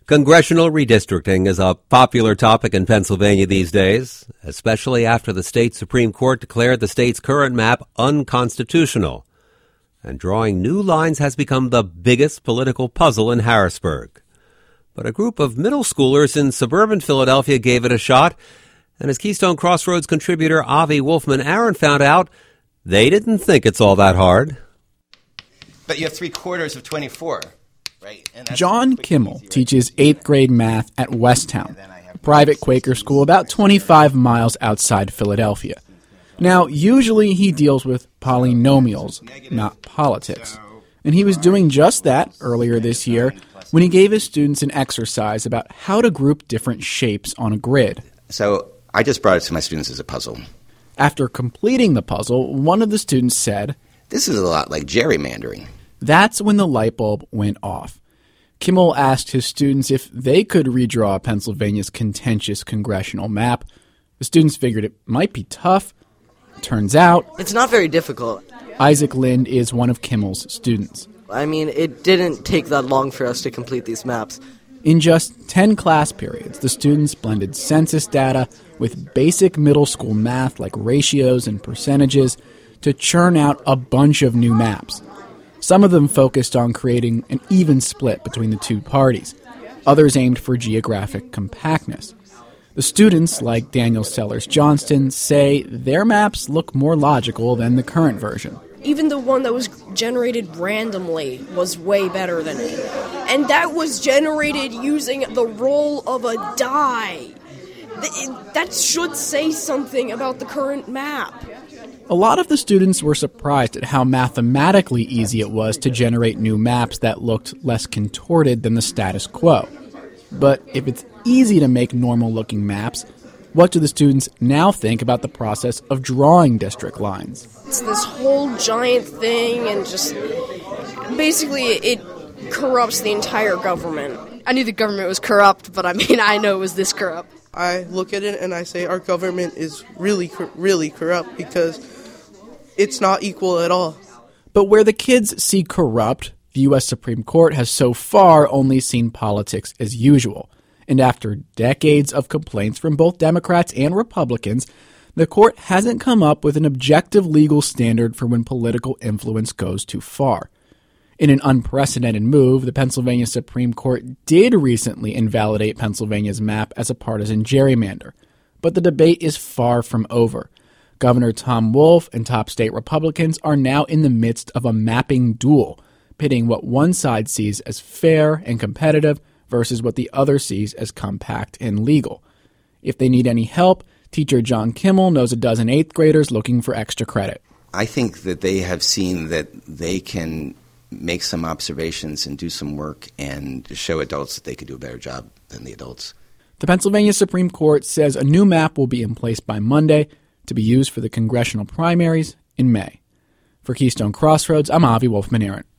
Congressional redistricting is a popular topic in Pennsylvania these days, especially after the state Supreme Court declared the state's current map unconstitutional. And drawing new lines has become the biggest political puzzle in Harrisburg. But a group of middle schoolers in suburban Philadelphia gave it a shot, and as Keystone Crossroads contributor Avi Wolfman-Aaron found out, they didn't think it's all that hard. But you have 3/4 of 24. Right. John Kimmel teaches 8th grade math at Westtown, a private Quaker school about 25 miles outside Philadelphia. Now, usually he deals with polynomials, not politics. And he was doing just that earlier this year when he gave his students an exercise about how to group different shapes on a grid. So I just brought it to my students as a puzzle. After completing the puzzle, one of the students said, "This is a lot like gerrymandering." That's when the light bulb went off. Kimmel asked his students if they could redraw Pennsylvania's contentious congressional map. The students figured it might be tough. Turns out, it's not very difficult. Isaac Lind is one of Kimmel's students. I mean, it didn't take that long for us to complete these maps. In just 10 class periods, the students blended census data with basic middle school math like ratios and percentages to churn out a bunch of new maps. Some of them focused on creating an even split between the two parties. Others aimed for geographic compactness. The students, like Daniel Sellers Johnston, say their maps look more logical than the current version. Even the one that was generated randomly was way better than it. And that was generated using the roll of a die. That should say something about the current map. A lot of the students were surprised at how mathematically easy it was to generate new maps that looked less contorted than the status quo. But if it's easy to make normal-looking maps, what do the students now think about the process of drawing district lines? It's this whole giant thing, and just basically it corrupts the entire government. I knew the government was corrupt, but I know it was this corrupt. I look at it and I say our government is really corrupt because it's not equal at all. But where the kids see corrupt, the U.S. Supreme Court has so far only seen politics as usual. And after decades of complaints from both Democrats and Republicans, the court hasn't come up with an objective legal standard for when political influence goes too far. In an unprecedented move, the Pennsylvania Supreme Court did recently invalidate Pennsylvania's map as a partisan gerrymander. But the debate is far from over. Governor Tom Wolf and top state Republicans are now in the midst of a mapping duel, pitting what one side sees as fair and competitive versus what the other sees as compact and legal. If they need any help, teacher John Kimmel knows a dozen 8th graders looking for extra credit. I think that they have seen that they can make some observations and do some work and show adults that they could do a better job than the adults. The Pennsylvania Supreme Court says a new map will be in place by Monday to be used for the congressional primaries in May. For Keystone Crossroads, I'm Avi Wolfman-Aaron.